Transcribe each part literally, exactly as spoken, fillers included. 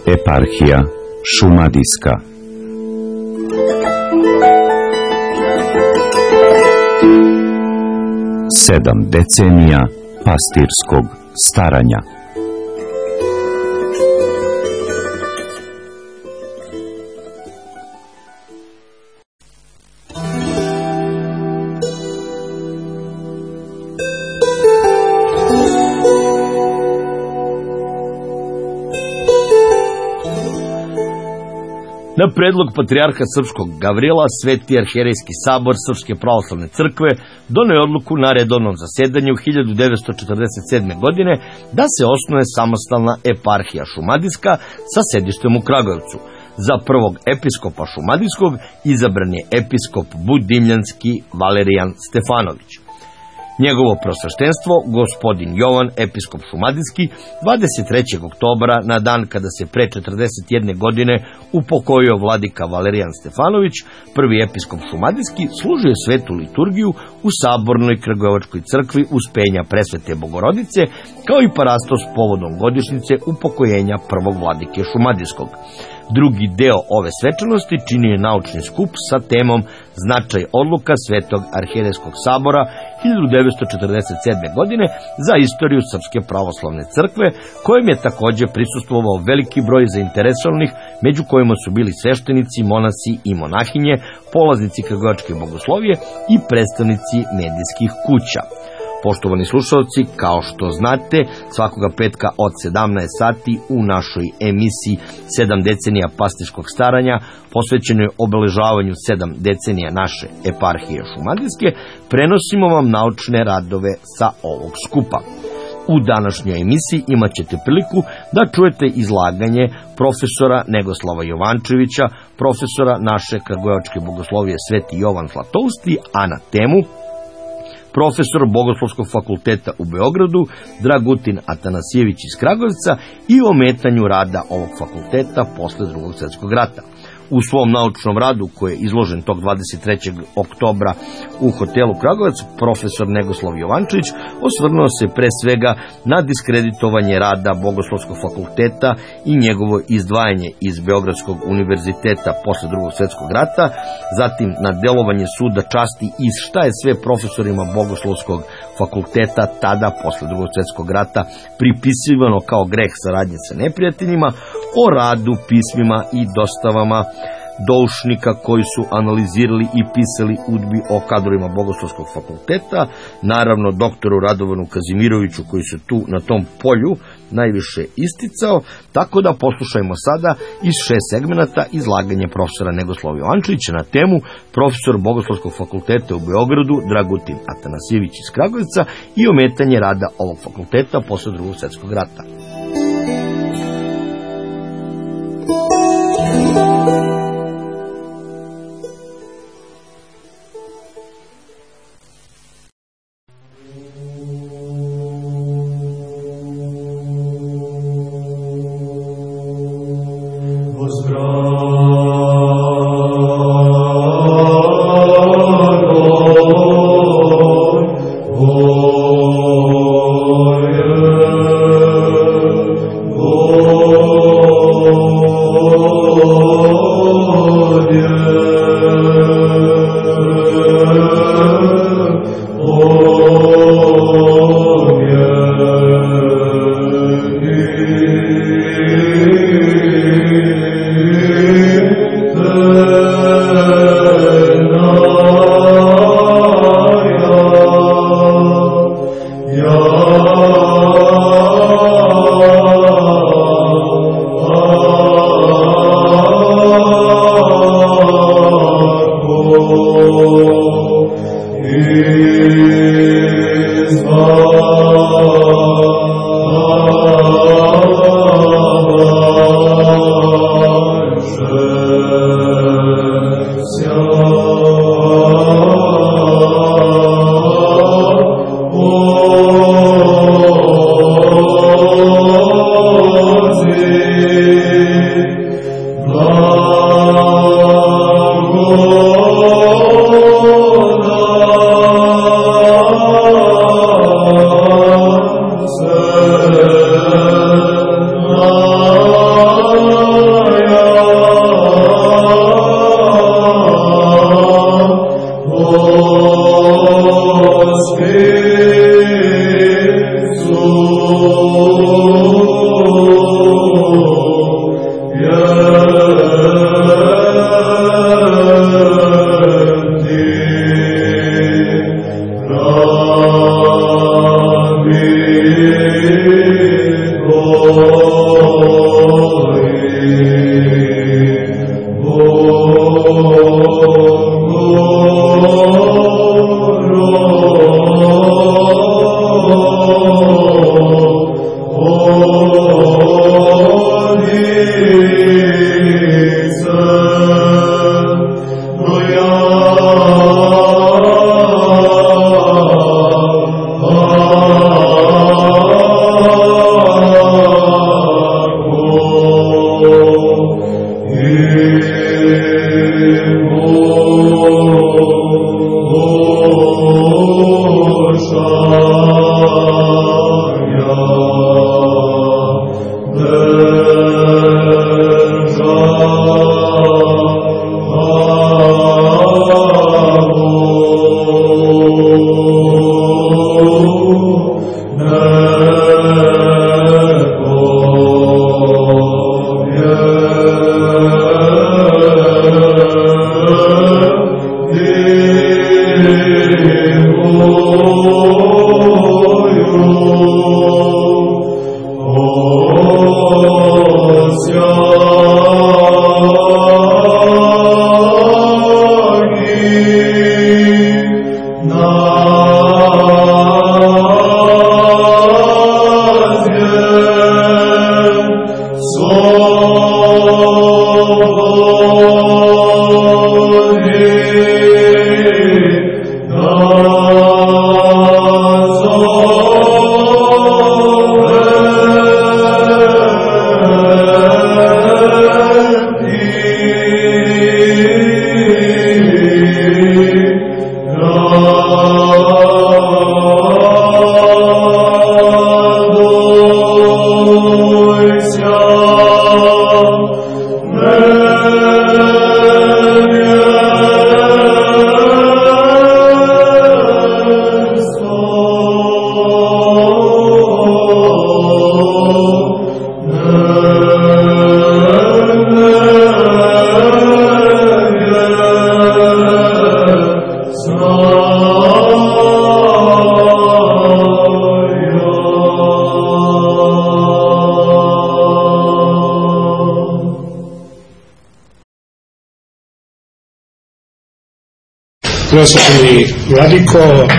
Eparhija Šumadijska. Sedam decenija pastirskog staranja. Na predlog patrijarha srpskog Gavrila, Sveti arhijerejski sabor Srpske pravoslavne crkve doneo je odluku na redovnom zasedanju hiljadu devetsto četrdeset sedme. godine da se osnuje samostalna eparhija Šumadijska sa sedištem u Kragujevcu. Za prvog episkopa Šumadijskog izabran je episkop Budimljanski Valerijan Stefanović. Njegovo prosveštenstvo, gospodin Jovan, episkop Šumadijski, dvadeset trećeg oktobra, na dan kada se pre četrdeset jedne. godine upokojio vladika Valerijan Stefanović, prvi episkop Šumadijski, služio svetu liturgiju u sabornoj Kragujevačkoj crkvi Uspenja Presvete Bogorodice, kao i parastos povodom godišnjice upokojenja prvog vladike Šumadijskog. Drugi deo ove svečanosti činio je naučni skup sa temom Značaj odluka Svetog arhijerejskog sabora hiljadu devetsto četrdeset sedme. godine za istoriju Srpske pravoslavne crkve, kojem je također prisustvovao veliki broj zainteresovanih, među kojima su bili sveštenici, monasi i monahinje, polaznici Kragujevačke bogoslovije i predstavnici medijskih kuća. Poštovani slušalci, kao što znate, svakoga petka od sedamnaest sati u našoj emisiji sedam decenija pastirskog staranja, posvećenoj obeležavanju sedam decenija naše eparhije Šumadijske, prenosimo vam naučne radove sa ovog skupa. U današnjoj emisiji imat ćete priliku da čujete izlaganje profesora Negoslava Jovančevića, profesora naše Kragujevačke bogoslovije Sveti Jovan Zlatousti, a na temu profesor Bogoslovskog fakulteta u Beogradu Dragutin Atanasijević iz Kragujevca i ometanju rada ovog fakulteta posle drugog svjetskog rata. U svom naučnom radu, koji je izložen tog dvadeset trećeg oktobra u hotelu Kragujevac, profesor Negoslav Jovančević osvrnuo se pre svega na diskreditovanje rada Bogoslovskog fakulteta i njegovo izdvajanje iz Beogradskog univerziteta posle drugog svjetskog rata, zatim na delovanje suda časti i šta je sve profesorima Bogoslovskog fakulteta tada posle drugog svjetskog rata pripisivano kao greh saradnje sa neprijateljima, o radu, pismima i dostavama doušnika koji su analizirali i pisali udbi o kadrovima Bogoslovskog fakulteta, naravno doktoru Radovanu Kazimiroviću koji se tu na tom polju najviše isticao, tako da poslušajmo sada iz šest segmenata izlaganje profesora Negoslava Jovančevića na temu profesor Bogoslovskog fakulteta u Beogradu Dragutin Atanasijević iz Kragujevca i ometanje rada ovog fakulteta posle drugog svjetskog rata. Oh, yeah. Prosvetni vladiko,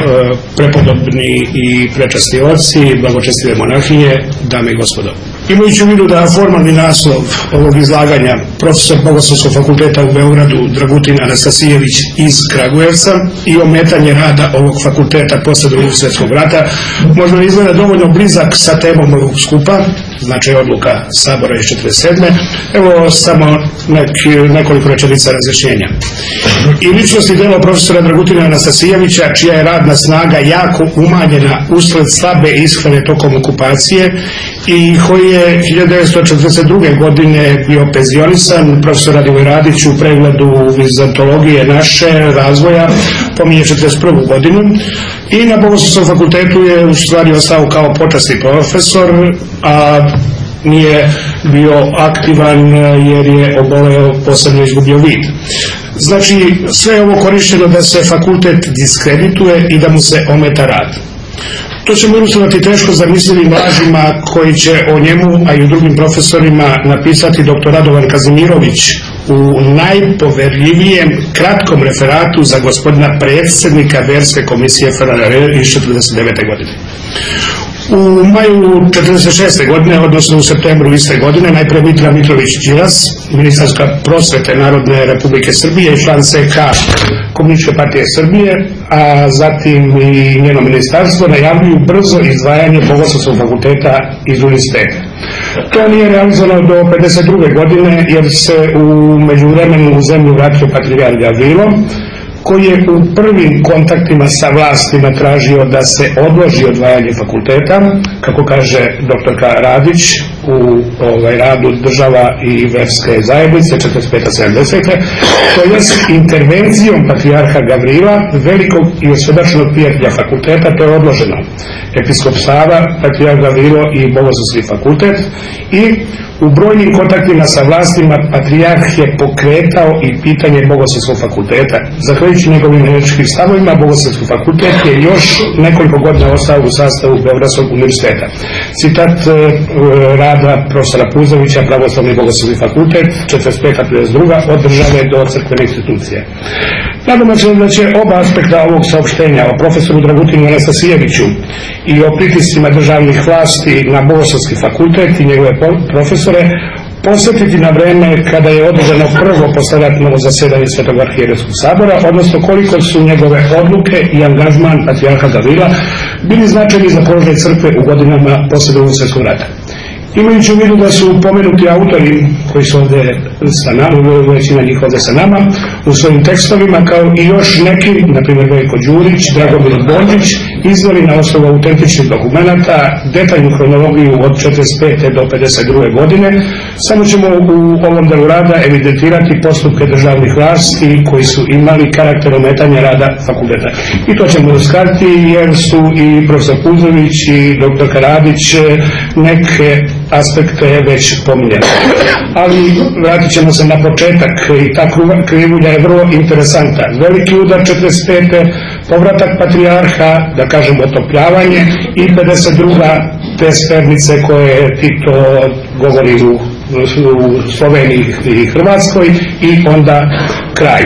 prepodobni i prečasni oci, blagočestive monahinje, dame i gospodo. Imajući u vidu da formalni naslov ovog izlaganja profesor Bogoslovskog fakulteta u Beogradu Dragutin Anastasijević iz Kragujevca i ometanje rada ovog fakulteta posle Drugog svjetskog rata možda izgleda dovoljno blizak sa temom ovog skupa, znači odluka Sabora iz četrdeset sedme. Evo samo neki, nekoliko rečenica razjašnjenja. I ličnost i delo profesora Dragutina Anastasijevića, čija je radna snaga jako umanjena usled slabe ishrane tokom okupacije i koji je hiljadu devetsto četrdeset druge. godine bio penzionisan, profesor Radivoj Radić u pregledu vizantologije naše razvoja pominje četrdeset prvu. godinu i na Bogoslovskom fakultetu je u stvari ostao kao počasni profesor, a nije bio aktivan jer je oboleo, posebno izgubio vid. Znači, sve je ovo korišteno da se fakultet diskredituje i da mu se ometa rad. To ćemo ilustrovati teško zamislivim lažima koji će o njemu, a i o drugim profesorima, napisati doktor Radovan Kazimirović u najpoverljivijem kratkom referatu za gospodina predsjednika Verske komisije F N R iz četrdeset devete. godine. U maju četrdeset šeste. godine, odnosno u septembru iste godine, najpre Mitra Mitrović Đilas, ministarska prosvete Narodne Republike Srbije i član C K Komunističke partije Srbije, a zatim i njeno ministarstvo najavljuju brzo izdvajanje Bogoslovskog fakulteta iz univerziteta. To nije realizovano do pedeset druge. godine jer se u međuvremenu u zemlju vratio patrijarh Gavrilo, koji je u prvim kontaktima sa vlastima tražio da se odloži odvajanje fakulteta, kako kaže doktorka Radić u ovaj, radu Država i verske zajednice četrdeset pete sedamdesete. To je intervencijom patrijarha Gavrila, velikog i osvedočenog prijatelja fakulteta, to je odloženo. Episkop Sava, patrijarh Gavrilo i Bogoslovski fakultet, i u brojnim kontaktima sa vlastima patrijarh je pokretao i pitanje Bogoslovskog fakulteta. Zahvaljujući njegovim etičkim stavovima, Bogoslovski fakultet je još nekoliko godina ostao u sastavu Beogradskog univerziteta. Citat e, rada profesora Puzovića, Pravoslavni Bogoslovski fakultet, četrdeset peta do pedeset druga. od države do crkvene institucije. Nadamo se da će oba aspekta ovog saopštenja o profesoru Dragutinu Anastasijeviću i o pritiscima državnih vlasti na Bogoslovski fakultet i njegove profesore posjetiti na vreme kada je održano prvo posledatno zasedanje Svetog arhijerejskog sabora, odnosno koliko su njegove odluke i angažman patrijarha Gavrila bili značajni za položaj crkve u godinama posle Drugog svjetskog rata. Imajući u vidu da su pomenuti autori koji su ovdje sa nama, većina njih ovdje sa nama, u svojim tekstovima, kao i još neki, na primjer Veljko Đurić, Dragomir Bondić izvori na osnovu autentičnih dokumenata, detaljnu hronologiju od četrdeset pete do pedeset druge godine. Samo ćemo u ovom delu rada evidentirati postupke državnih vlasti koji su imali karakter ometanja rada fakulteta. I to ćemo uskratiti jer su i profesor Puzović i doktor Karadić neke aspekte već pominjali. Ali vratit ćemo se na početak i ta krivulja je vrlo interesanta. Veliki udar četrdeset pete, povratak patrijarha, da kažem otopljavanje, i pedeset druga te spernice koje Tito govori u, u Sloveniji i Hrvatskoj i onda kraj.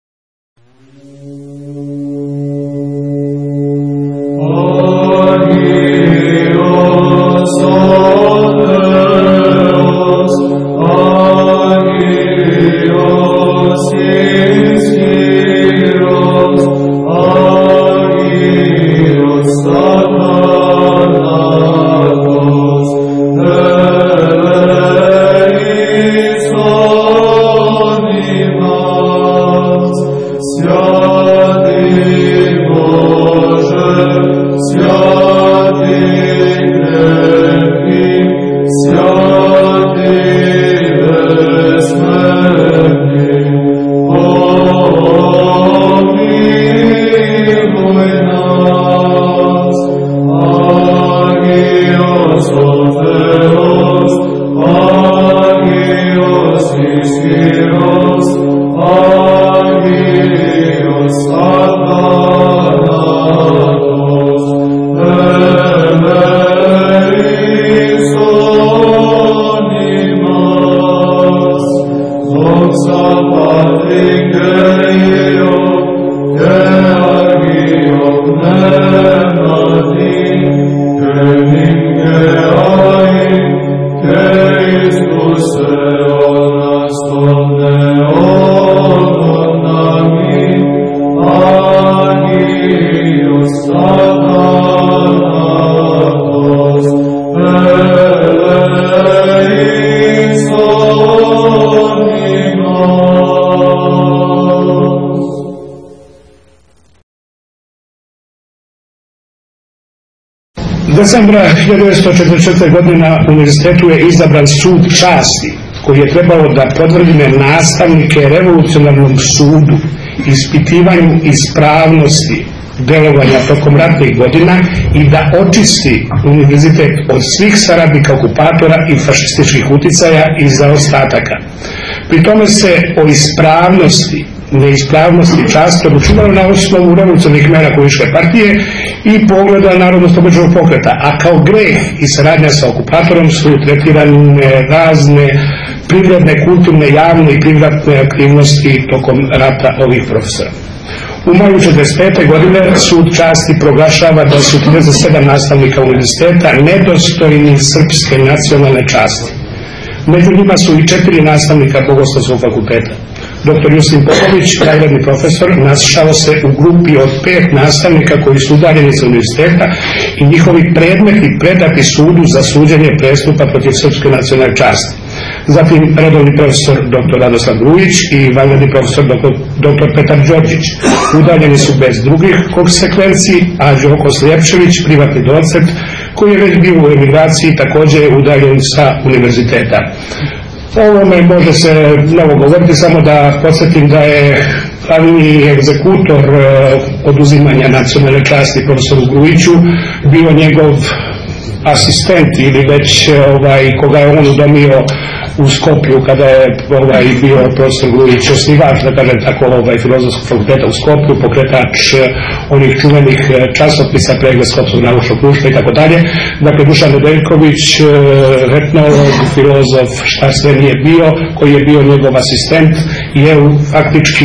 Decembra hiljadu devetsto četrdeset četvrte. godine na univerzitetu je izabran sud časti koji je trebalo da podvrgne nastavnike revolucionarnom sudu, ispitivanju ispravnosti delovanja tokom ratnih godina i da očisti univerzitet od svih saradnika okupatora i fašističkih uticaja i zaostataka. Pri tome se o ispravnosti, neispravnosti časti odlučivalo na osnovu revolucionarnih mera komunističke partije i pogleda narodno-slobođenog pokreta, a kao greh i saradnja sa okupatorom su tretirane razne privredne, kulturne, javne i privatne aktivnosti tokom rata ovih profesora. U maju četrdeset pete. godine sud časti proglašava da su trideset sedam nastavnika univerziteta nedostojni srpske nacionalne časti. Među njima su i četiri nastavnika Bogoslovskog fakulteta. Doktor Justin Popović, nagradni profesor, našao se u grupi od pet nastavnika koji su udaljeni sa univerziteta i njihovi predmeti predati sudu za suđenje prestupa protiv srpske nacionalne časti. Zatim redovni profesor doktor Radoslav Grujić i vanredni profesor doktor Petar Đorđić udaljeni su bez drugih konsekvenci, a Đoko Slijepčević, privatni docent koji je već bio u emigraciji, također je udaljen sa univerziteta. O ovome može se mnogo govoriti, samo da podsjetim da je glavni egzekutor oduzimanja nacionalne časti profesoru Grujiću bio njegov asistent ili već ovaj, koga je on udomio u Skoplju kada je ovaj, bio profesor Grujić osnivač, da kažem tako, ovaj, Filozofskog fakulteta u Skoplju, pokretač onih čuvenih časopisa, pregled Skopskog naučnog društva i tako dalje. Dakle, Dušan Nedeljković, etnolog, filozof, šta sve nije bio, koji je bio njegov asistent, je faktički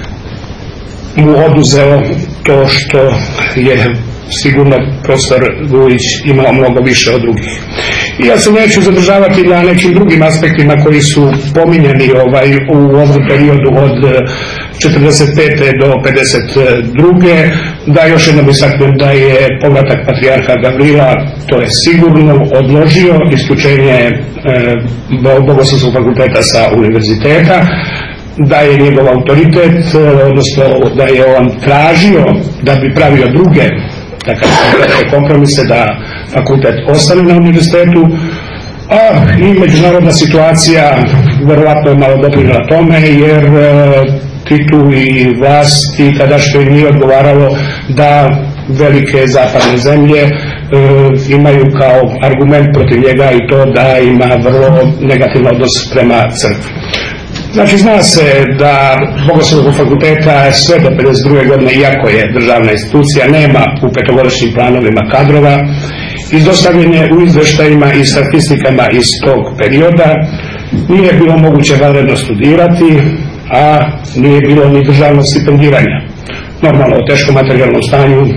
mu oduzeo to što je sigurno profesor Grujić imao mnogo više od drugih. I ja se neću zadržavati na nekim drugim aspektima koji su pominjani ovaj, u ovom periodu od četrdeset pete. do pedeset druge. Da još jednom istaknem da je povratak patrijarha Gavrila, to je sigurno, odložio isključenje e, Bogoslovskog fakulteta sa univerziteta, da je njegov autoritet, odnosno da je on tražio da bi pravio druge takav kompromise da fakultet ostane na univerzitetu, a i međunarodna situacija verovatno je malo doprinijela tome, jer Titu i vlasti tadašnjoj nije odgovaralo da velike zapadne zemlje e, imaju kao argument protiv njega i to da ima vrlo negativan odnos prema crkvi. Znači, zna se da Bogoslovskog fakulteta sve do pedeset druge godine, iako je državna institucija, nema u petogodišnjim planovima kadrova. Izostavljanje u izveštajima i statistikama iz tog perioda, nije bilo moguće vanredno studirati, a nije bilo ni državno stipendiranja. Normalno, o teškom materijalnom stanju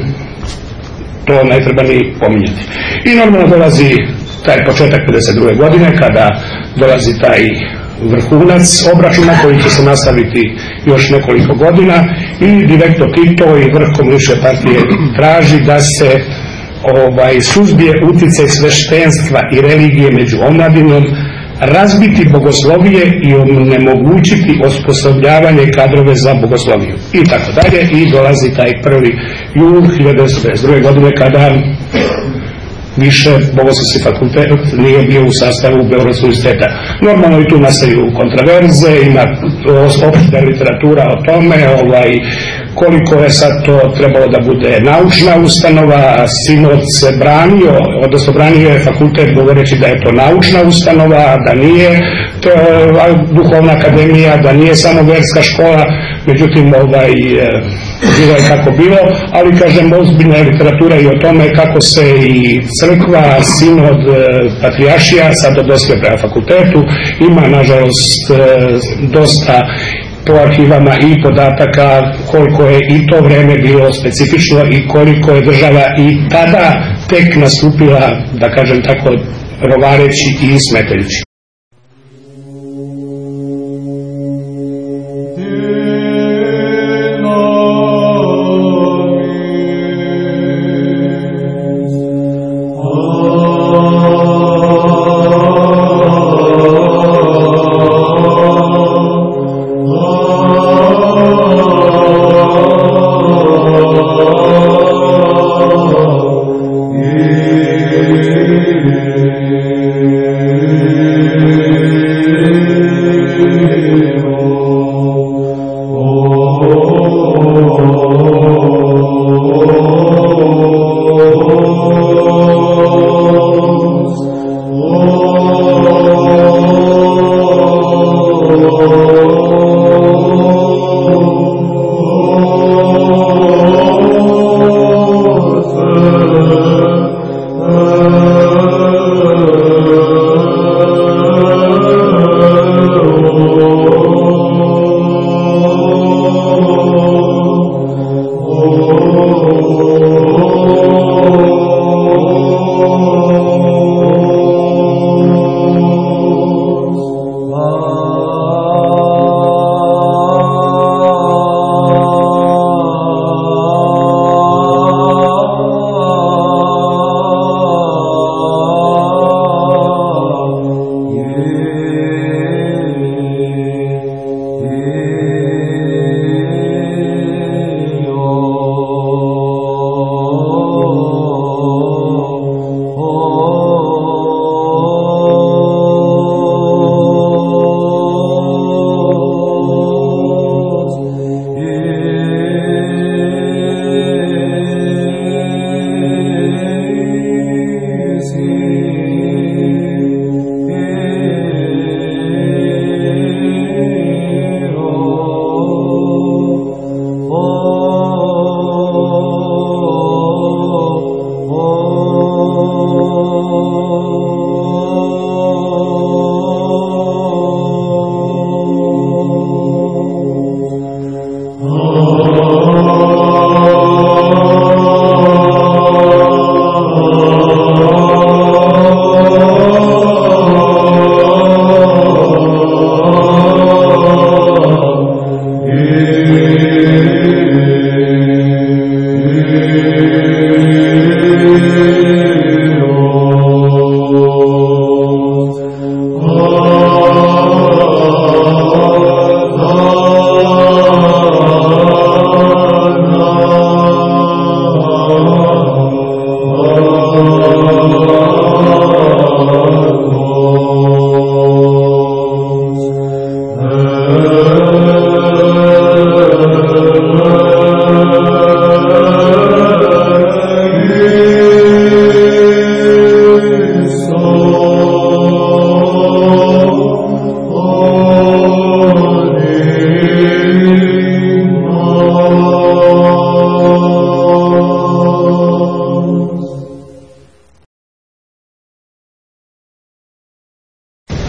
to ne treba ni pominjati. I normalno dolazi taj početak pedeset druge godine, kada dolazi taj vrhunac obračuna koji će se nastaviti još nekoliko godina i direktno Tito i vrh komunističke partije traži da se ovaj, suzbije utjecaj sveštenstva i religije među omladinom, razbiti bogoslovije i onemogućiti osposobljavanje kadrove za bogosloviju i tako dalje. I dolazi taj prvi jul hiljadu devetsto pedeset druge godine, kada više Bogoslovski fakultet nije bio u sastavu Beogradskog univerziteta. Normalno i tu nastaju kontraverze, ima opšta literatura o tome, ovaj, koliko je sad to trebalo da bude naučna ustanova. Sinod se branio, odnosno branio je fakultet govoreći da je to naučna ustanova, da nije to duhovna akademija, da nije samo verska škola. Međutim, ovaj, bilo je kako bilo, ali kažem, ozbiljna je literatura i o tome kako se i crkva, sinod, patrijaršija, sad odnosio prema fakultetu, ima nažalost dosta po arhivama i podataka koliko je i to vreme bilo specifično i koliko je država i tada tek nastupila, da kažem tako, rovareći i smetajući.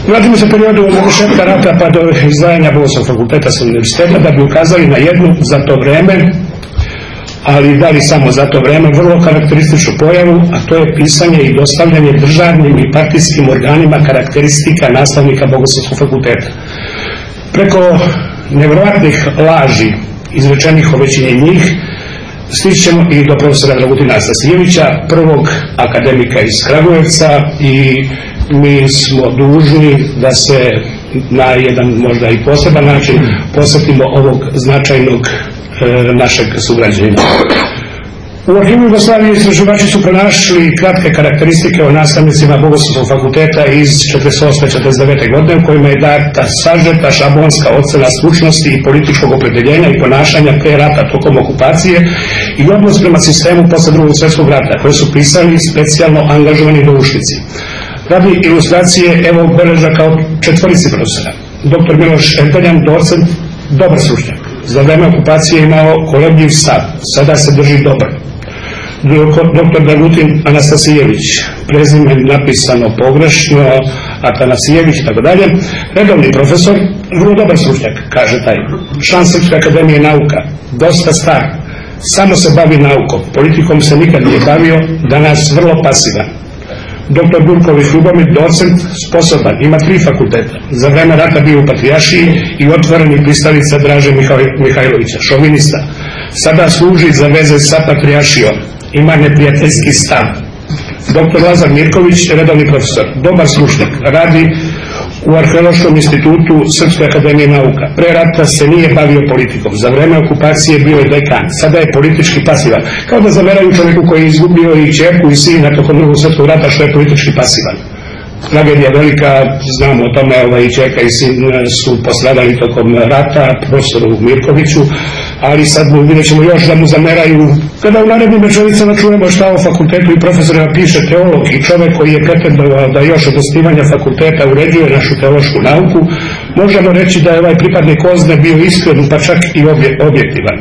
Vratimo se periodu od završetka rata pa do izdvajanja Bogoslovskog fakulteta sa univerziteta da bi ukazali na jednu za to vreme, ali da li samo za to vreme, vrlo karakterističnu pojavu, a to je pisanje i dostavljanje državnim i partijskim organima karakteristika nastavnika Bogoslovskog fakulteta. Preko nevjerojatnih laži izrečenih o većini njih stićemo i do profesora Dragutina Stasjevića, prvog akademika iz Kragujevca, i mi smo dužni da se na jedan možda i poseban način posvetimo ovog značajnog e, našeg sugrađanina. U arhivu Jugoslavije istraživači su pronašli kratke karakteristike o nastavnicima Bogoslovskog fakulteta iz četrdeset osme do četrdeset devete godine, u kojima je data sažeta šablonska ocena stručnosti i političkog opredjeljenja i ponašanja pre rata tokom okupacije i odnos prema sistemu posle drugog svjetskog rata, koje su pisali specijalno angažovani doušnici. Radi ilustracije, evo beležaka od četvorici profesora. Doktor Miloš Šenteljan, docent, dobar stručnjak. Za vreme okupacije je imao kolegiv stav, sada se drži dobar. Doktor Dragutin Anastasijević, prezime napisano pogrešno, Atanasijević i tako dalje. Redovni profesor, vrlo dobar stručnjak, kaže taj. Član Srpske akademije nauka, dosta star, samo se bavi naukom, politikom se nikad nije bavio, danas vrlo pasivan. Doktor Durković Ljubomir, docent, sposoban, ima tri fakulteta. Za vreme rata bio u Patrijaršiji i otvoreni pristalica Draže Mihajlovića, šovinista. Sada služi za veze sa Patrijaršijom, ima neprijateljski stav. Doktor Lazar Mirković, redovni profesor, dobar stručnjak, radi u Arheološkom institutu Srpske akademije nauka. Pre rata se nije bavio politikom, za vreme okupacije bio je dekan, sada je politički pasivan. Kao da zameraju čovjeku koji je izgubio i ćerku i sina tokom drugog svjetskog rata što je politički pasivan. Tragedija velika, znamo o tome, ovaj, i ćerka i sin su postradali tokom rata, profesoru Mirkoviću, ali sad mu vidjet ćemo još da mu zameraju. Kada u narednim rečenicama čujemo šta o fakultetu i profesorima piše teolog i čovjek koji je pretendovao da još od osnivanja fakulteta uređuje našu teološku nauku, možemo reći da je ovaj pripadnik Ozne bio iskren, pa čak i objektivan.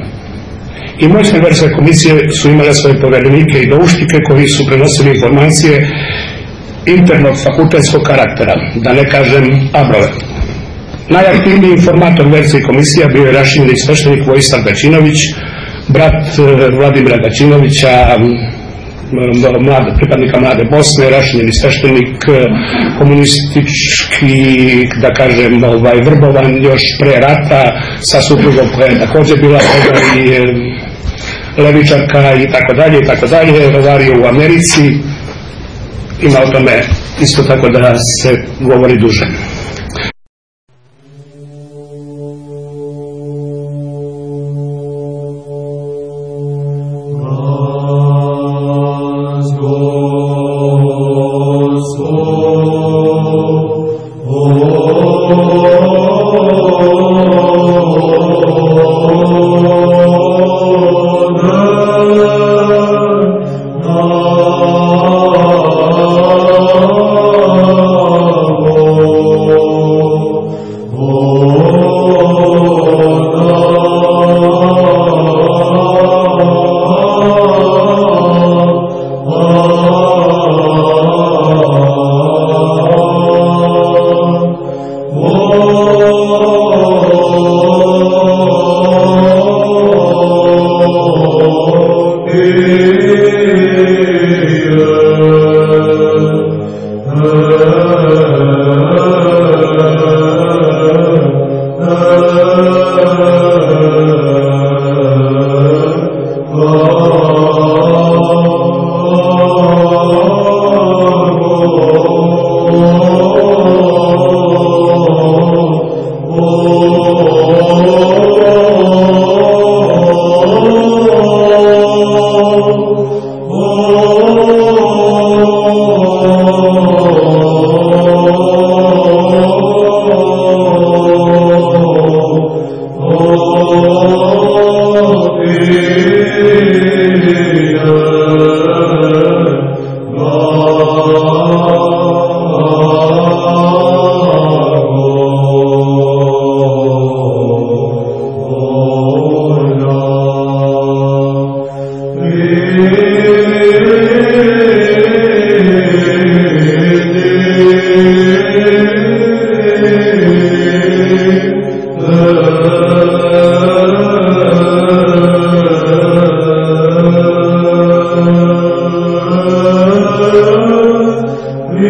I moćne verske komisije su imale svoje povedenike i doušnike koji su prenosili informacije internog fakultetskog karaktera, da ne kažem abrove. Najaktivniji informator verzije komisija bio je rašinjeni sveštenik Vojislav Gaćinović, brat Vladimira Gaćinovića, mlade, pripadnika Mlade Bosne, rašinjeni sveštenik, komunistički, da kažem, ovaj, vrbovan još pre rata, sa suprugom koja je također bila i levičarka i tako dalje i tako dalje, rovario u Americi. Ima o tome isto tako da se govori duže. Oh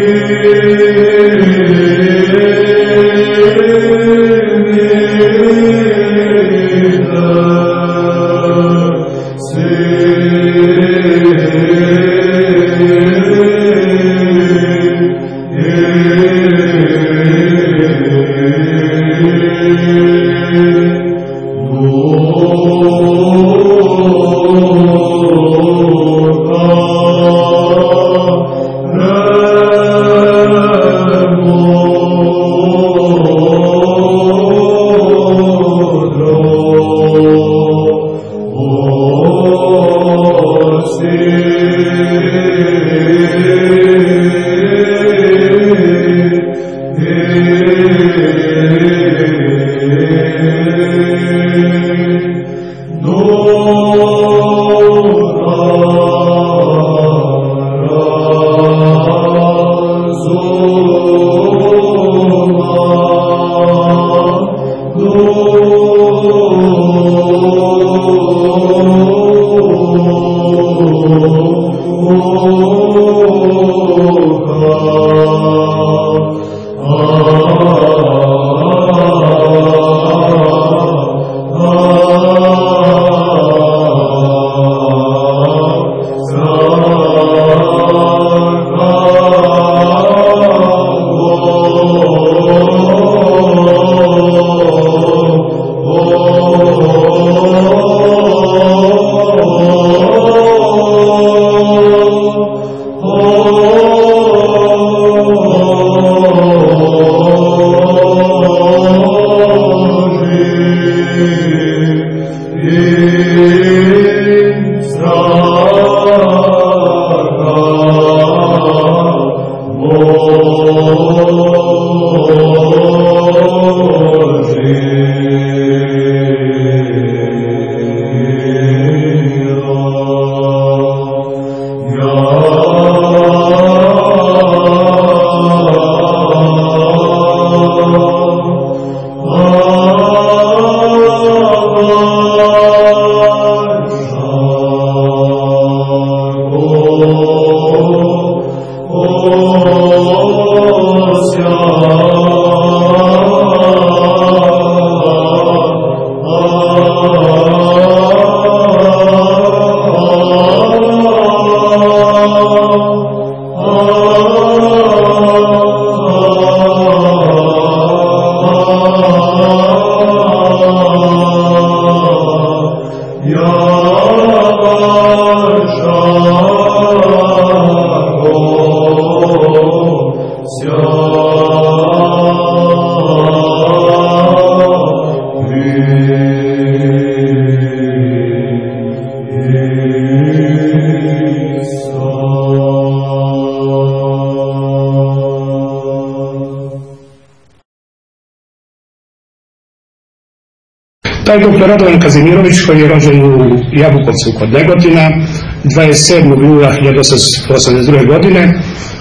Taj doktor Radovan Kazimirović, koji je rođen u Jabukovcu kod Negotina dvadeset sedmog jula hiljadu osamsto osamdeset druge godine,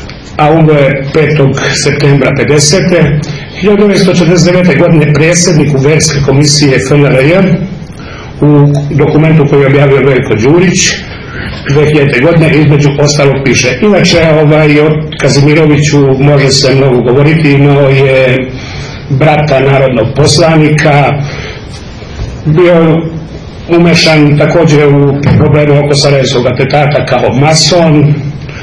a umro je petog septembra pedesete. hiljadu devetsto četrdeset devete. godine predsjednik Ugarske komisije F N R J u dokumentu koji je objavio Veljko Đurić dve hiljadite. godine između ostalog piše. Inače, ovaj, o Kazimiroviću može se mnogo govoriti, imao je brata narodnog poslanika, bio umešan također u probleme oko Sarajevskog atentata kao mason, e,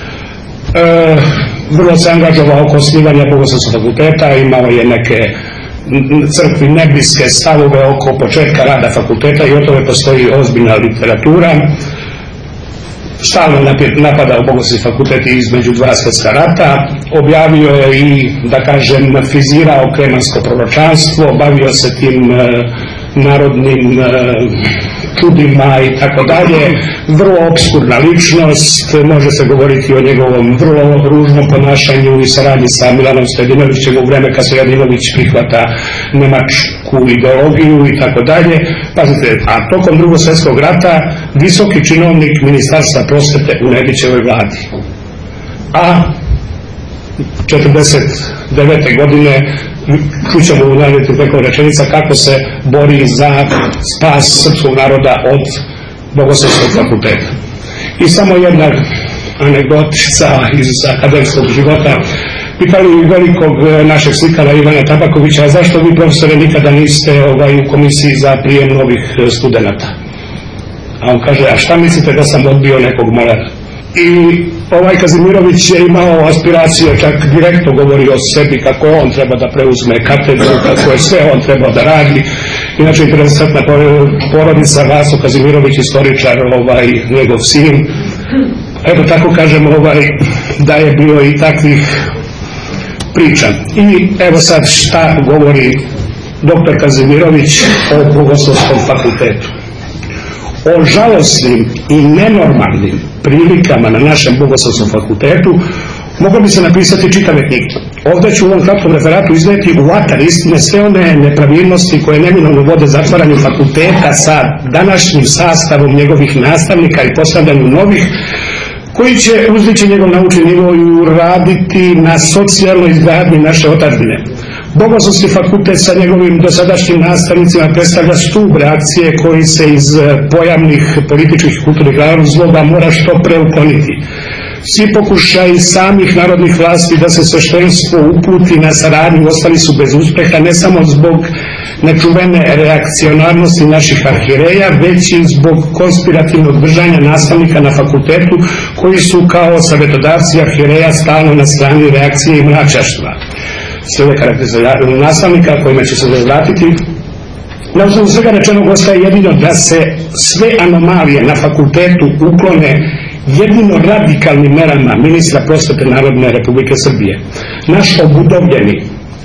vrlo se angažovao oko osnivanja Bogoslovskog fakulteta, imao je neke crkvi nebliske stavove oko početka rada fakulteta i o tome postoji ozbiljna literatura. Stalno napadao Bogoslovski fakultet između dva svjetska rata, objavio je i, da kažem, fizirao kremansko proročanstvo, bavio se tim e, narodnim e, čudima i tako dalje, vrlo obskurna ličnost, može se govoriti o njegovom vrlo ružnom ponašanju i saradnji sa Milanom Stojadinovićem u vreme kad Stojadinović prihvata nemačku ideologiju i tako dalje. Pazite, a tokom Drugog svjetskog rata visoki činovnik Ministarstva prosvete u Nedićevoj vladi. A četrdeset devete. godine čućemo u narediti preko rečenica kako se bori za spas srpskog naroda od Bogoslovskog fakulteta. I samo jedna anegdotica iz akademskog života. pitali velikog našeg slikara Ivana Tabakovića, a zašto vi, profesore, nikada niste ovaj, u komisiji za prijem novih studenata? A on kaže, a šta mislite da sam odbio nekog malara? I ovaj Kazimirović je imao aspiracije, čak direktno govori o sebi kako on treba da preuzme katedru, kako je sve on trebao da radi. Inače, interesantna porodica, Vaso Kazimirović, istoričar, ovaj, njegov sin. Eto tako kažem, ovaj, da je bilo i takvih priča. I evo sad šta govori doktor Kazimirović o Bogoslovskom fakultetu. O žalosnim i nenormalnim prilikama na našem Bogoslovskom fakultetu moglo bi se napisati čitave knjige. Ovdje ću u ovom kratkom referatu izneti u atar istine sve one nepravilnosti koje neminovno vode zatvaranju fakulteta sa današnjim sastavom njegovih nastavnika i postavljanju novih, koji će uzdići njegov naučni nivo i uraditi na socijalnoj izgradnji naše otadžbine. Bogoslovski fakultet sa njegovim dosadašnjim nastavnicima predstavlja stup reakcije koji se iz pojavnih političkih i kulturnih razloga mora što pre ukloniti. Svi pokušaji samih narodnih vlasti da se sveštenstvo uputi na saradnju ostali su bez uspeha, ne samo zbog nečuvene reakcionarnosti naših arhijereja, već i zbog konspirativnog držanja nastavnika na fakultetu koji su kao savjetodavci arhijereja stalno na strani reakcije i mračaštva. Sve karakterizacije nastavnika kojima će se vratiti. Na osnovu svega rečenog ostaje jedino da se sve anomalije na fakultetu uklone jedino radikalnim merama ministra prosvete Narodne Republike Srbije. Naš obudovljeni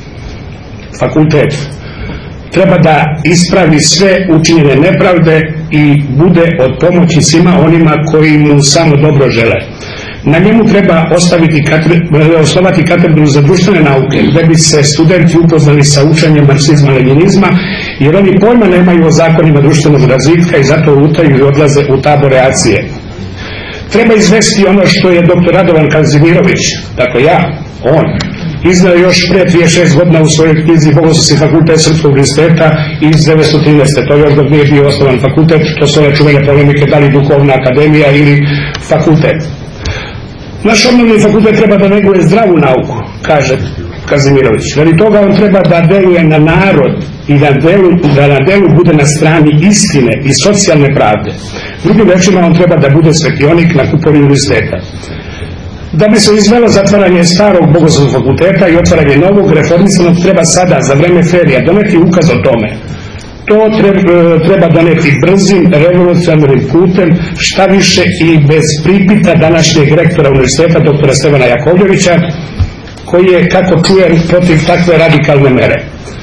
fakultet treba da ispravi sve učinjene nepravde i bude od pomoći svima onima koji mu samo dobro žele. Na njemu treba ostaviti katedru, osnovati katedru za društvene nauke, da bi se studenti upoznali sa učenjem marksizma-leninizma, jer oni pojma nemaju o zakonima društvenog razvitka i zato lutaju i odlaze u tabor reakcije. Treba izvesti ono što je doktor Radovan Kazimirović, dakle ja, on, iznao još pre trideset šest godina u svojoj knjizi Bogoslovski fakultet Srpskog univerziteta iz devetsto trinaeste. To još dok nije bio osnovan fakultet, to su ove čuvene polemike da li duhovna akademija ili fakultet. Naš obnovljeni fakultet treba da neguje zdravu nauku, kaže Kazimirović. Radi toga on treba da deluje na narod i da, delu, da na delu bude na strani istine i socijalne pravde. Drugim rečima, on treba da bude svetionik na kupoli univerziteta. Da bi se izvelo zatvaranje starog Bogoslovskog fakulteta i otvaranje novog reformisanog, treba sada, za vreme ferija, doneti ukaz o tome. To treba, treba doneti brzim, revolucionarnim putem, šta više i bez pripita današnjeg rektora univerziteta, doktora Stevana Jakovljevića, koji je, kako čujem, protiv takve radikalne mere.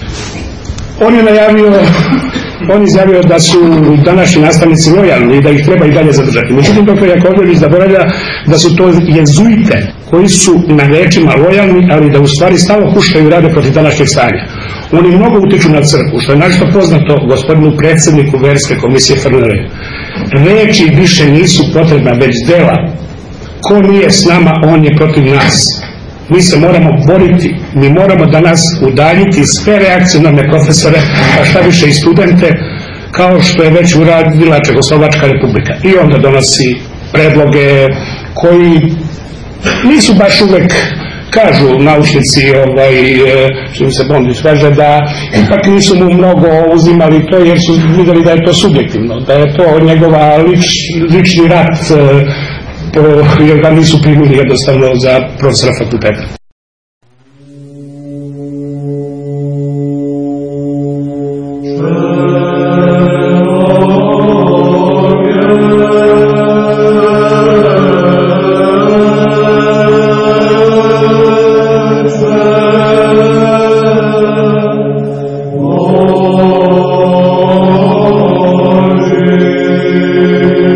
On je najavio, on izjavio da su današnji nastavnici lojalni i da ih treba i dalje zadržati. Međutim, doktor Jakovljević zaboravlja da su to jezuite koji su na rečima lojalni, ali da u stvari stalno huškaju i rade protiv današnjeg stanja. Oni mnogo utiču na crkvu, što je našto poznato gospodinu predsjedniku Verske komisije Frnere. Reči više nisu potrebna, već dela. Ko nije s nama, on je protiv nas. Mi se moramo boriti, mi moramo danas udaljiti sve reakcionarne profesore, a šta više i studente, kao što je već uradila Čehoslovačka republika. I onda donosi predloge koji nisu baš uvek, kažu naučnici, ovaj, što mi se Bondić kaže, da ipak nisu mu mnogo uzimali to jer su vidjeli da je to subjektivno, da je to njegova lič, lični rat, jer ga nisu primili jednostavno za profesora fakulteta.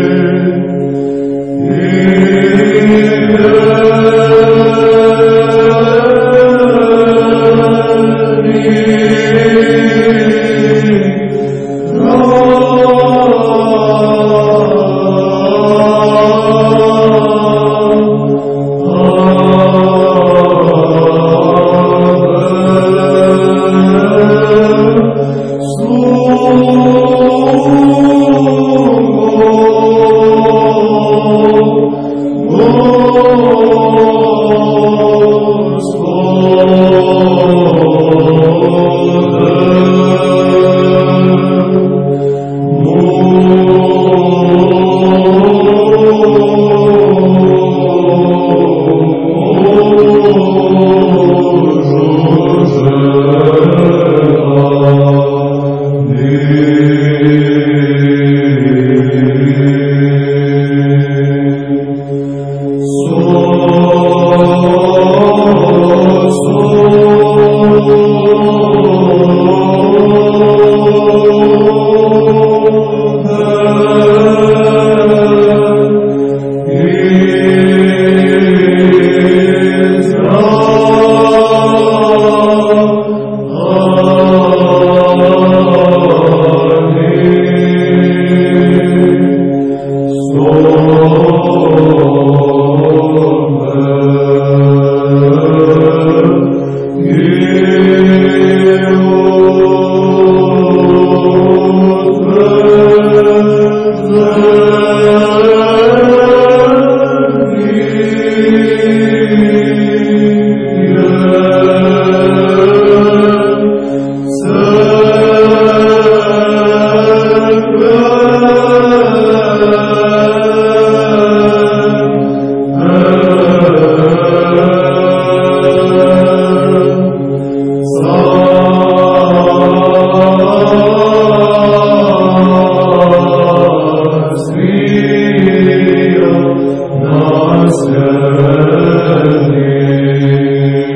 Yeah.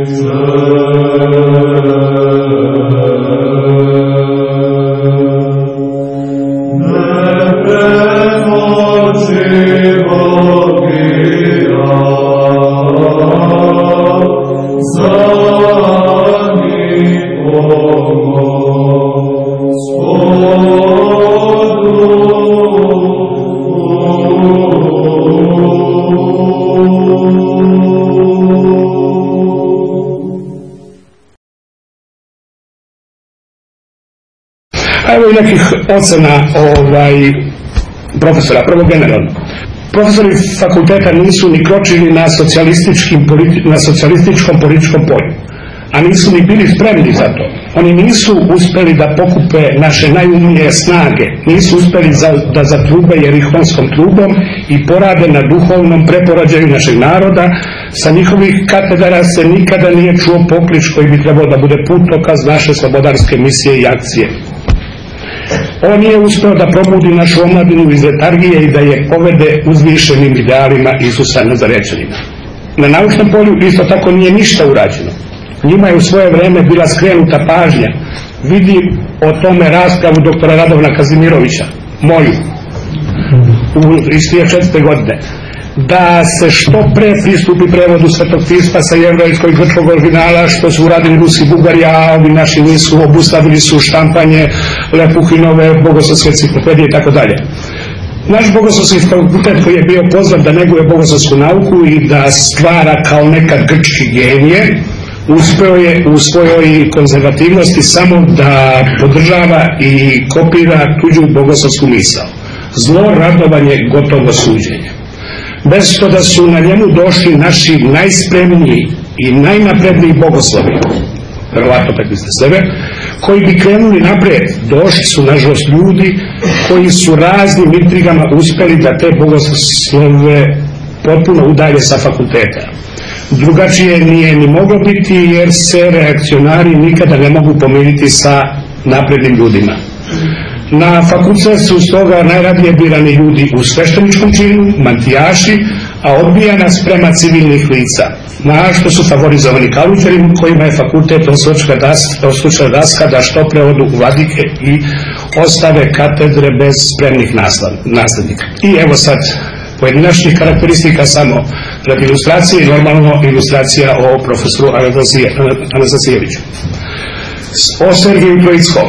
Evo i nekih ocena ovaj, profesora. Prvo generalno. Profesori fakulteta nisu ni kročili na, politi na socijalističkom političkom polju, a nisu ni bili spremni za to. Oni nisu uspeli da pokupe naše najumnije snage, nisu uspeli za, da zatrube jerihonskom trubom i porade na duhovnom preporođaju našeg naroda. Sa njihovih katedara se nikada nije čuo poklič koji bi trebao da bude putokaz naše slobodarske misije i akcije. On nije uspeo da probudi našu omladinu iz letargije i da je povede uzvišenim idealima Isusa Nazarećanina. Na naučnom polju isto tako nije ništa urađeno. Njima je u svoje vreme bila skrenuta pažnja. Vidi o tome raspravu doktora Radovana Kazimirovića, moju, iz hiljadu četiristo godine. Da se što pre pristupi prevodu Svetog pisma sa jevrejskog i grčkog originala, što su uradili Rusi i Bugari, a ovi naši nisu, obustavili su štampanje Lepuhinove bogoslovske enciklopedije i tako dalje. Naš bogoslovski fakultet koji je bio pozvan da neguje bogoslovsku nauku i da stvara kao nekad grčki genije, uspeo je u svojoj konzervativnosti samo da podržava i kopira tuđu bogoslovsku misao. Zlo radovanje, gotovo suđenje. Bez to da su na njemu došli naši najspremniji i najnapredniji bogoslovi, verovatno pekli ste sebe, koji bi krenuli napred, došli su nažalost ljudi koji su raznim intrigama uspeli da te bogoslove potpuno udalje sa fakulteta. Drugačije nije ni moglo biti jer se reakcionari nikada ne mogu pomiriti sa naprednim ljudima. Na fakultet su stoga najradije birani ljudi u svešteničkom činu, mantijaši, a odbijana sprema civilnih lica, na što su favorizovani kaluđeri kojima je fakultet oslučila daska da što pre odu u vladike i ostave katedre bez spremnih naslednika. I evo sad pojedinačnih karakteristika samo radi ilustracije i normalno ilustracija o profesoru Anastasijeviću. O Sergiju Trojickom.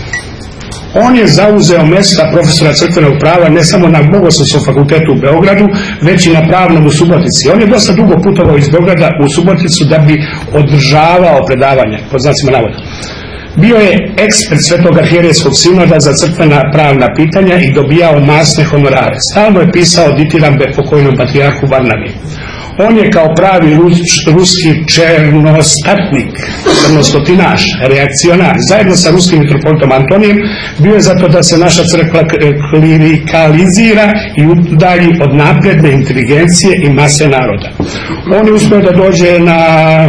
On je zauzeo mjesta profesora crkvenog prava ne samo na Bogoslovskom fakultetu u Beogradu, već i na pravnom u Subotici. On je dosta dugo putovao iz Beograda u Suboticu da bi održavao predavanja, pod znacima navoda. Bio je ekspert Svetog arhijerejskog sinoda za crkvena pravna pitanja i dobijao masne honorare. Stalno je pisao ditirambe pokojnom patrijarhu Varnavi. On je kao pravi rus, ruski černostatnik, crnostotinaš, reakcionar, zajedno sa ruskim mitropolitom Antonijem, bio je zato da se naša crkva klerikalizira i udalji od napredne inteligencije i mase naroda. On je uspio da dođe na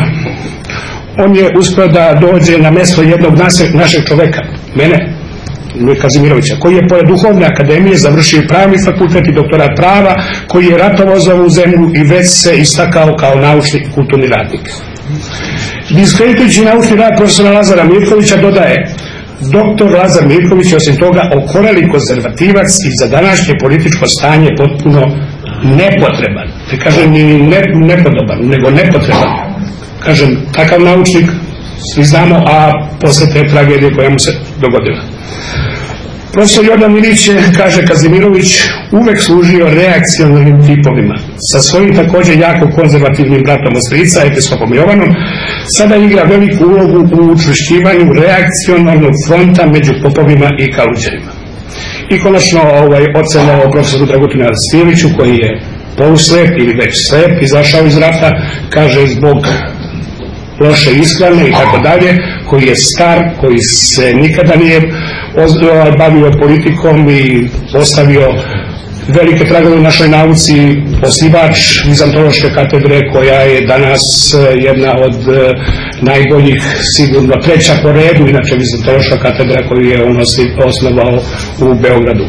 on je uspio da dođe na mjesto jednog našeg čoveka, mene, Kazimirovića, koji je pored duhovne akademije završio pravni fakultet i doktorat prava, koji je ratovao za ovu zemlju i već se istakao kao naučni i kulturni radnik. Diskreditujući naučni rad profesora Lazara Mirkovića dodaje: doktor Lazar Mirković je osim toga okoreli konzervativac i za današnje političko stanje potpuno nepotreban. Ne kažem ni ne, nepodoban, nego nepotreban. Kažem, takav naučnik svi znamo, a posle te tragedije koja mu se dogodila. Profesor Jordan Ilić je, kaže Kazimirović, uvek služio reakcionarnim tipovima. Sa svojim također jako konzervativnim bratom od strica, episkopom Jovanom, sada igra veliku ulogu u učvršćivanju reakcionarnog fronta među popovima i kaluđerima. I konačno ovaj, ocena o profesoru Dragutinu Anastasijeviću, koji je poluslep ili već slep, izašao iz rata, kaže zbog loše ishrane i tako dalje, koji je star, koji se nikada nije bavio politikom i ostavio velike tragove u našoj nauci, osnivač Vizantološke katedre koja je danas jedna od najboljih, sigurno treća po redu, inače Vizantološka katedra koju je on osnovao u Beogradu.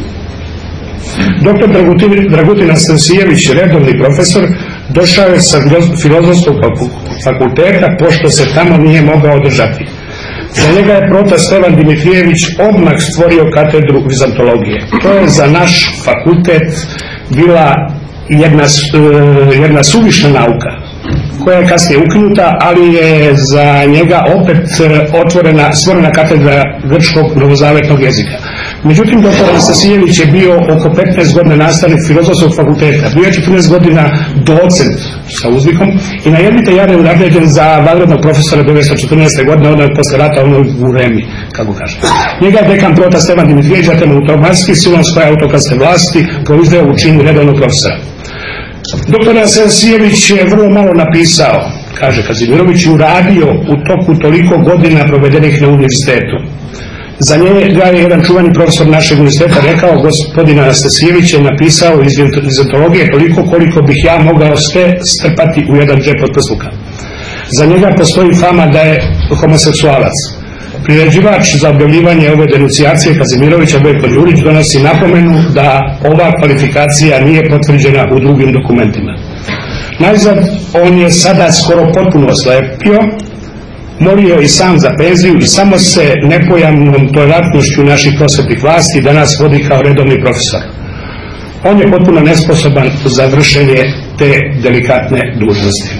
Doktor Dragutin, Dragutin Anastasijević, redovni profesor, došao je sa filozofskog fakulteta, pošto se tamo nije mogao održati. Za njega je protas Stevan Dimitrijević odmah stvorio katedru vizantologije. To je za naš fakultet bila jedna, jedna suvišna nauka, koja je kasnije ukinuta, ali je za njega opet otvorena, stvorena katedra grčkog novozavetnog jezika. Međutim, doktor Anastasijević je bio oko petnaest godina nastavnik Filozofskog fakulteta, bio je četrnaest godina docent sa uzvikom i na jednite jade je nadređen za vanrednog profesora devetsto četrnaeste. godine, onda je posle rata ono u Remi, kako kaže. Njega je dekan protas Stevan Dimitrijević, zatim automatski silom svoje autokratske vlasti proizveo u činu redovnog profesora. Doktor Anastasijević je vrlo malo napisao, kaže Kazimirović, i uradio u toku toliko godina provedenih na univerzitetu. Za njega je jedan čuvani profesor našeg univerziteta rekao: gospodin Anastasijević je napisao iz vizantologije toliko koliko bih ja mogao sve strpati u jedan džep od prsluka. Za njega postoji fama da je homoseksualac. Priređivač za objavljivanje ove denuncijacije Kazimirovića, Bojko Đurić, donosi napomenu da ova kvalifikacija nije potvrđena u drugim dokumentima. Najzad, on je sada skoro potpuno oslepio, molio i sam za penziju i samo se nepojamnom tolerantnošću naših prosvetnih vlasti danas vodi kao redovni profesor. On je potpuno nesposoban za vršenje te delikatne dužnosti.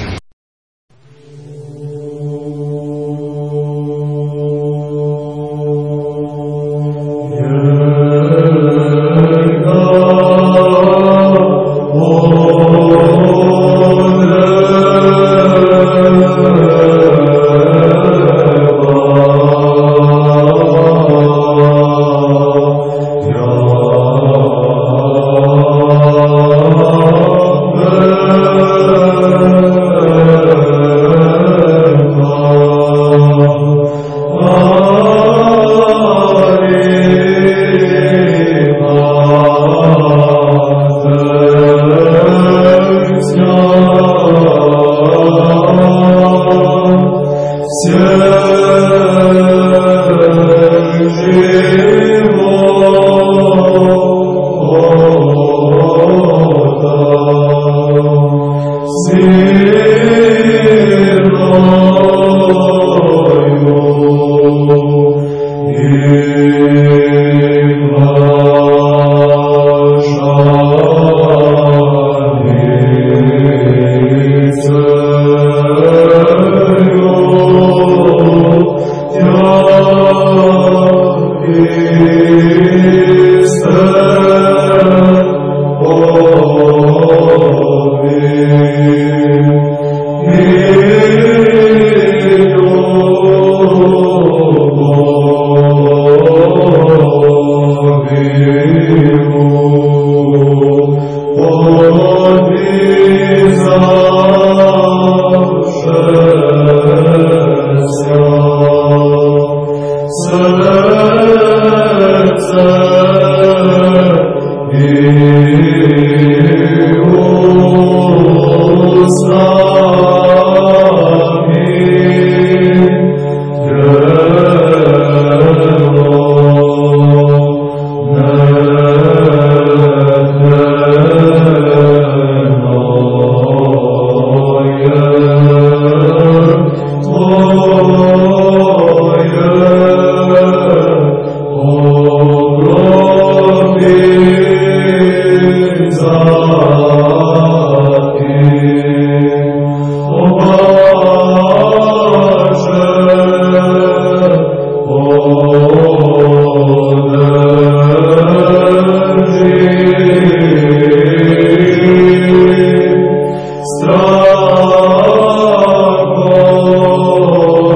Strako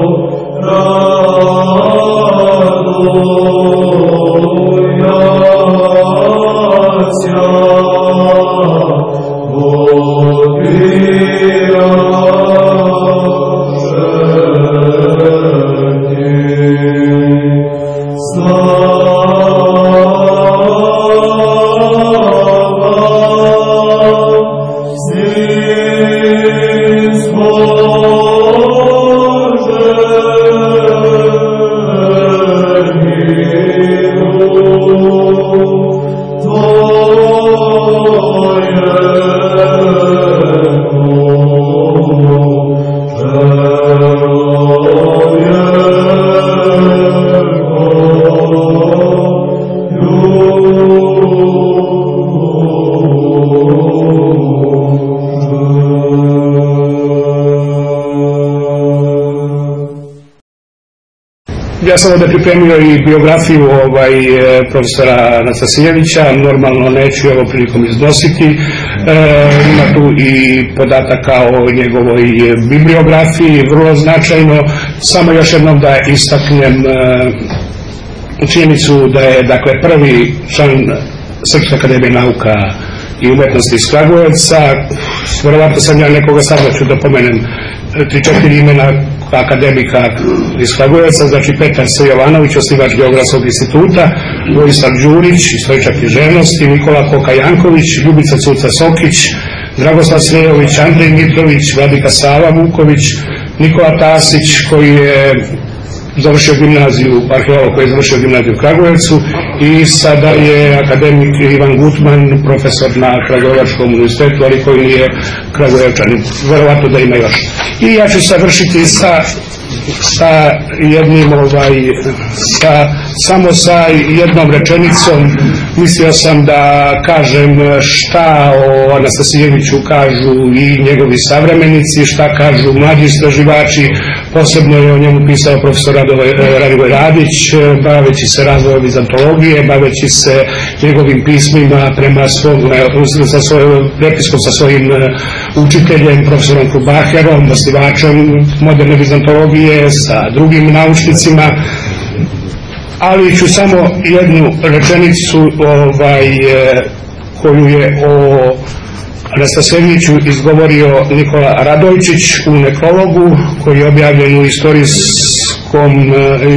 Ja sam ovdje pripremio i biografiju ovaj, profesora Anastasijevića, normalno neću ovo prilikom iznositi. E, ima tu i podataka o njegovoj bibliografiji, vrlo značajno. Samo još jednom da istaknem e, činjenicu da je dakle prvi član Srpske akademije nauka i umetnosti iz Kragujevca. Vjerovatno sam ja nekoga sada ću da pomenem tri četiri imena akademika iz Kragujevca, znači Petar S. Jovanović, osnivač Geografskog instituta, Vojislav Đurić, istoričar književnosti, Nikola Koka Janković, Ljubica Cuca Sokić, Dragoslav Srejović, Andrej Mitrović, Vladika Sava Vuković, Nikola Tasić koji je završio gimnaziju, arheolog koji je završio gimnaziju u Kragujevcu, i sada je akademik Ivan Gutman, profesor na Kragujevačkom univerzitetu, ali koji nije Kragujevčanin, verovatno da ima još. I ja ću savršiti sa, sa jednim ovaj, sa, samo sa jednom rečenicom. Mislio sam da kažem šta o Anastasijeviću kažu i njegovi savremenici, šta kažu mlađi istraživači. Posebno je o njemu pisao profesor Radivoj Radić, baveći se razvojem vizantologije, baveći se njegovim pismima prema svom, sa svojom prepiskom sa svojim učiteljem, profesorom Krubacherom, osnivačem moderne vizantologije, sa drugim naučnicima. Ali ću samo jednu rečenicu ovaj, koju je o Anastasijeviću izgovorio Nikola Radojčić u nekrologu koji je objavljen u istorijskom,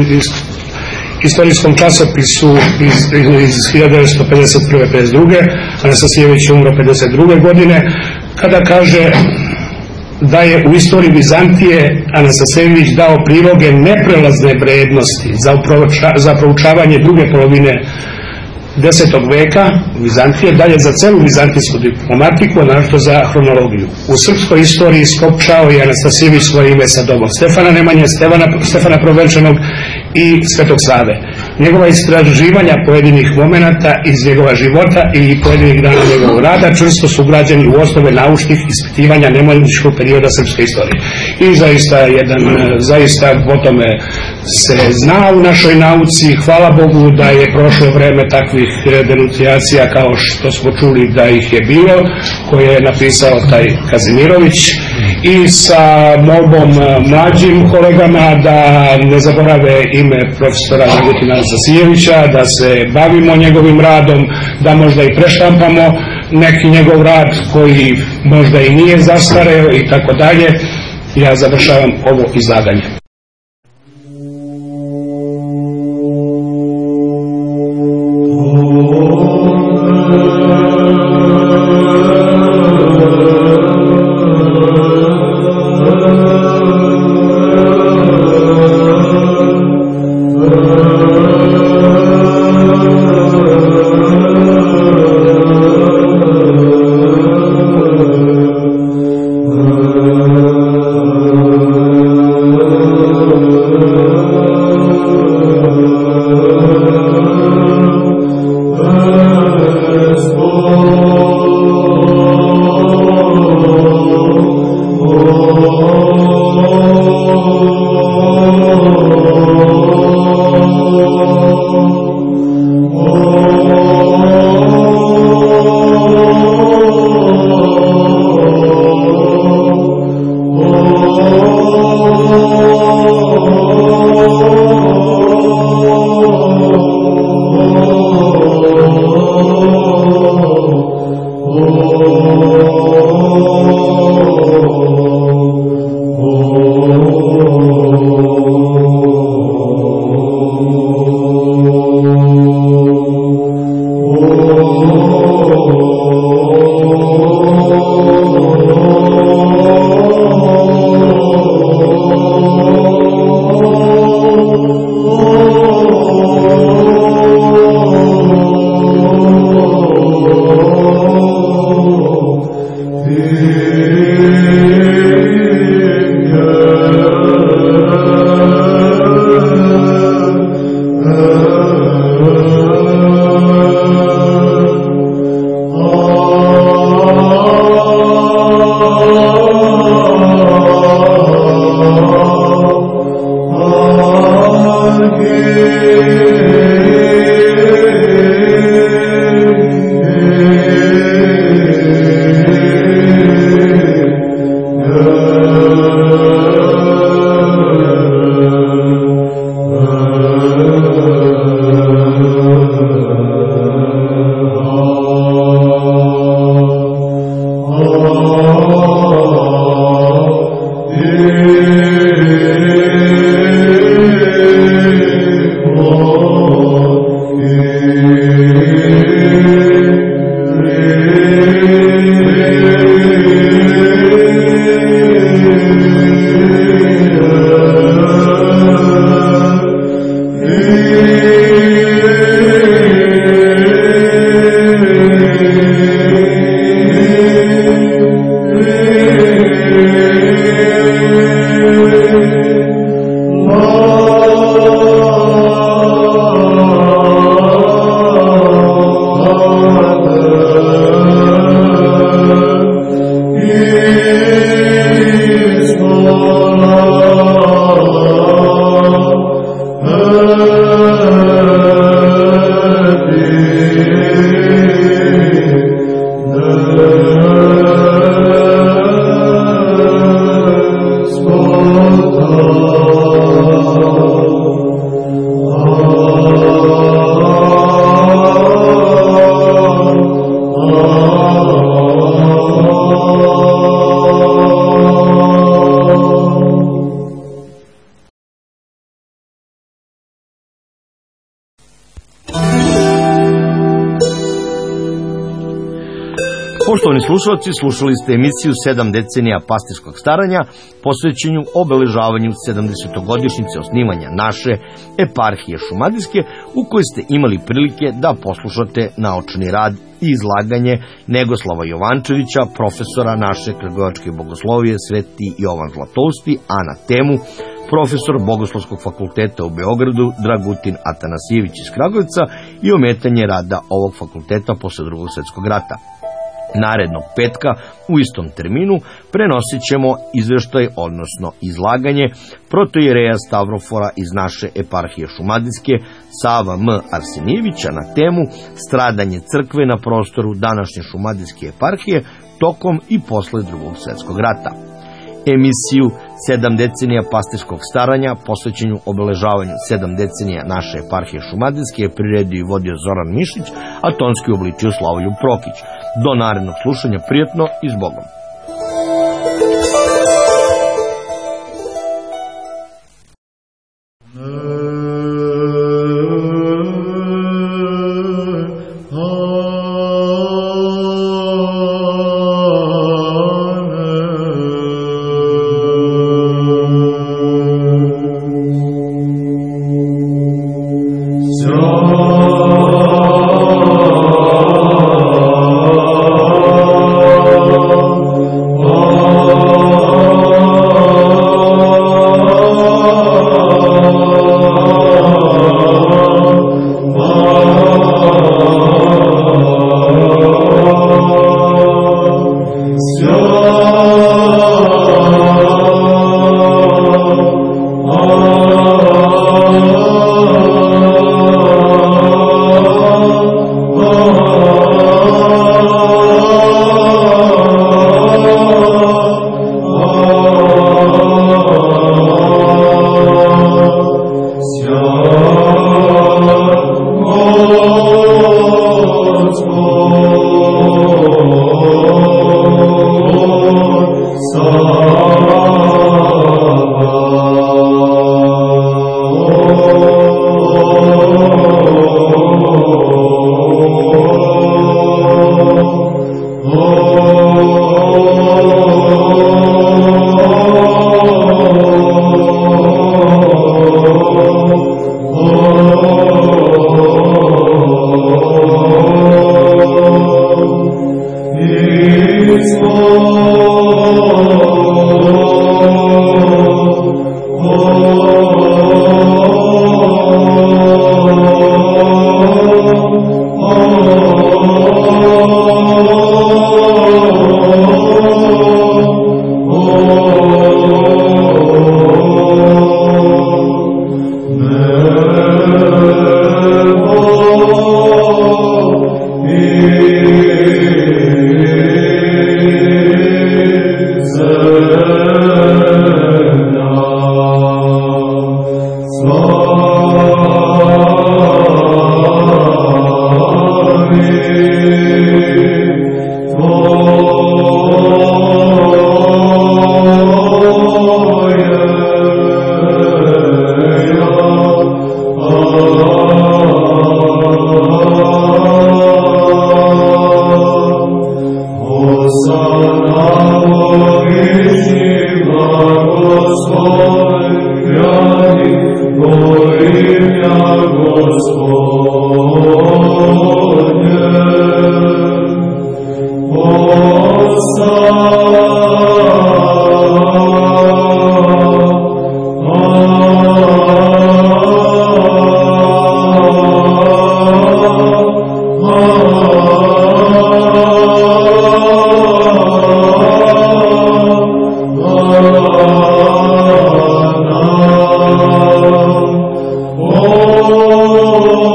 istorijskom časopisu iz, iz hiljadu devetsto pedeset prve do pedeset druge. Anastasijević je umro pedeset druge godine, kada kaže da je u istoriji Vizantije Anastasijević dao priloge neprelazne vrednosti za, uprouča, za proučavanje druge polovine desetog veka Vizantije, dalje za celu vizantijsku diplomatiku, a naročito za hronologiju. U srpskoj istoriji skopčao je Anastasijević svoje ime sa dobom Stefana Nemanje, Stefana, Stefana Provenčanog i Svetog Save. Njegova istraživanja pojedinih momenata iz njegova života i pojedinih dana njegovog rada čvrsto su ugrađeni u osnove naučnih ispitivanja nemanjičkog perioda srpske istorije. I zaista jedan, zaista o tome se zna u našoj nauci. Hvala Bogu da je prošlo vreme takvih denuncijacija kao što smo čuli da ih je bilo, koje je napisao taj Kazimirović, i sa molbom mlađim kolegama da ne zaborave ime profesora Dragutina Anastasijevića, da se bavimo njegovim radom, da možda i preštampamo neki njegov rad koji možda i nije zastareo i tako dalje. Ja završavam ovo izlaganje. Oh Poštovani slušalci, slušali ste emisiju sedam decenija pastirskog staranja posvećenju obeležavanju sedamdesetogodišnjice osnivanja naše eparhije šumadijske, u kojoj ste imali prilike da poslušate naučni rad i izlaganje Negoslava Jovančevića, profesora naše Kragujevačke bogoslovije Sveti Jovan Zlatousti, a na temu profesor Bogoslovskog fakulteta u Beogradu Dragutin Atanasijević iz Kragujevca i ometanje rada ovog fakulteta posle Drugog svjetskog rata. Narednog petka u istom terminu prenosit ćemo izveštaj, odnosno izlaganje protoijereja Stavrofora iz naše eparhije šumadijske Sava M. Arsenijevića na temu stradanje crkve na prostoru današnje šumadijske eparhije tokom i posle Drugog svjetskog rata. Emisiju sedam decenija pastirskog staranja posvećenju obeležavanju sedam decenija naše eparhije šumadijske je priredio i vodio Zoran Mišić, a tonski obličio Slavoljub Prokić. Do narednog slušanja, prijatno i s Bogom. Oh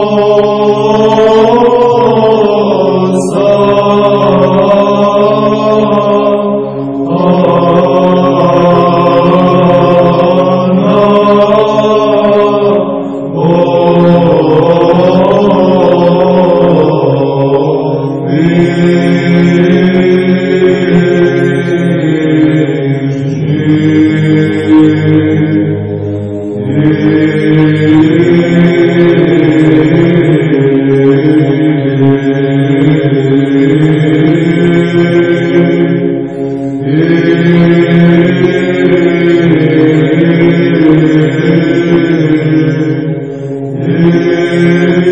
Amen.